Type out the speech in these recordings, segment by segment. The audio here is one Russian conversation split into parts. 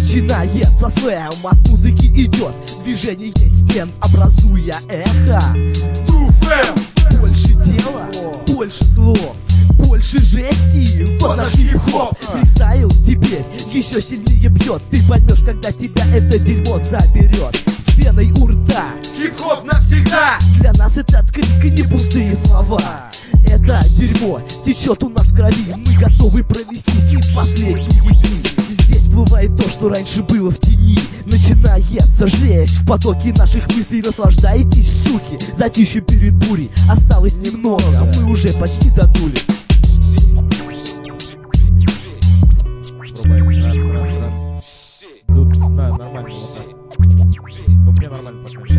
Начинается слэм, от музыки идет движение стен, образуя эхо. Больше дела, больше слов, больше жести. Вот наш хип-хоп. Фристайл теперь еще сильнее бьет. Ты поймешь, когда тебя это дерьмо заберет. С пеной у рта. Хип-хоп навсегда. Для нас этот крик не пустые слова. Это дерьмо течет у нас в крови. Мы готовы провести с ним последние дни. Здесь всплывает то, что раньше было в тени. Начинается жесть в потоке наших мыслей. Наслаждайтесь, суки, затишье перед бурей. Осталось немного, мы уже почти додули. Раз. Тут, да, нормально вот так. Но мне нормально пока.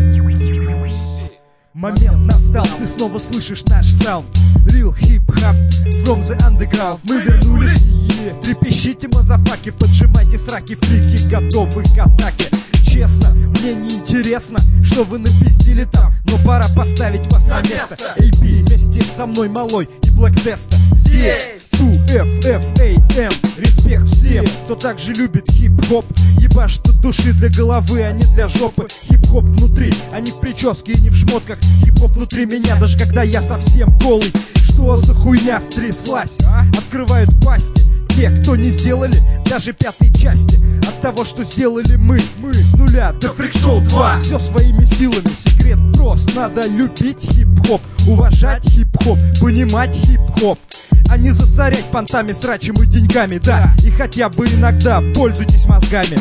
Момент настал, ты снова слышишь наш саунд. Real hip-hop from the underground. Мы вернулись, трепещите, мазафаки. Поджимайте сраки, фрики, готовы к атаке. Честно, мне не интересно, что вы напиздили там, но пора поставить вас на место. AB вместе со мной малой и Black Testa. Здесь 2FFAM. Респект всем, кто также любит хип-хоп. Ебашь от души для головы, а не для жопы. Хип-хоп внутри, а не в прическе и не в шмотках. Хип-хоп внутри меня, даже когда я совсем голый. Что за хуйня стряслась? Открывают пасти те, кто не сделали даже пятой части от того, что сделали мы с нуля до Freak Show 2. Все своими силами, секрет прост. Надо любить хип-хоп, уважать хип-хоп, понимать хип-хоп, а не засорять понтами, срачем и деньгами, да. И хотя бы иногда пользуйтесь мозгами.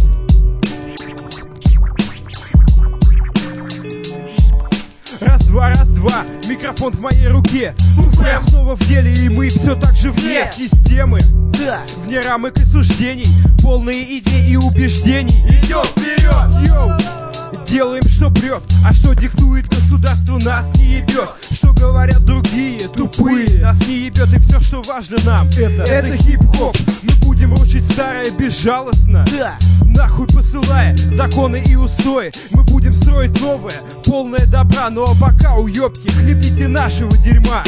Раз-два, микрофон в моей руке. Я снова в деле, и мы все так же вне системы, вне рамок и суждений, полные идей и убеждений. Идем вперед! Йоу! Делаем, что прет, а что диктует государство, нас не ебет. Что говорят другие, тупые, нас не ебет. И все, что важно нам, это хип-хоп. Мы будем рушить старое безжалостно, нахуй посылая законы и устои. Мы будем строить новое, полное добра. Но пока, уёбки, хлебните нашего дерьма.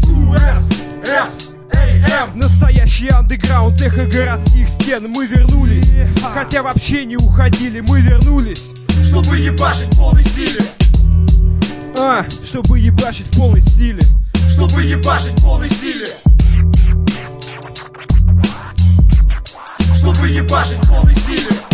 Настоящий андеграунд, эхо городских стен. Мы вернулись, хотя вообще не уходили. Мы вернулись, чтобы ебашить в полной силе. Чтобы ебашить в полной силе. Чтобы ебашить в полной силе. Чтобы ебашить в полной силе.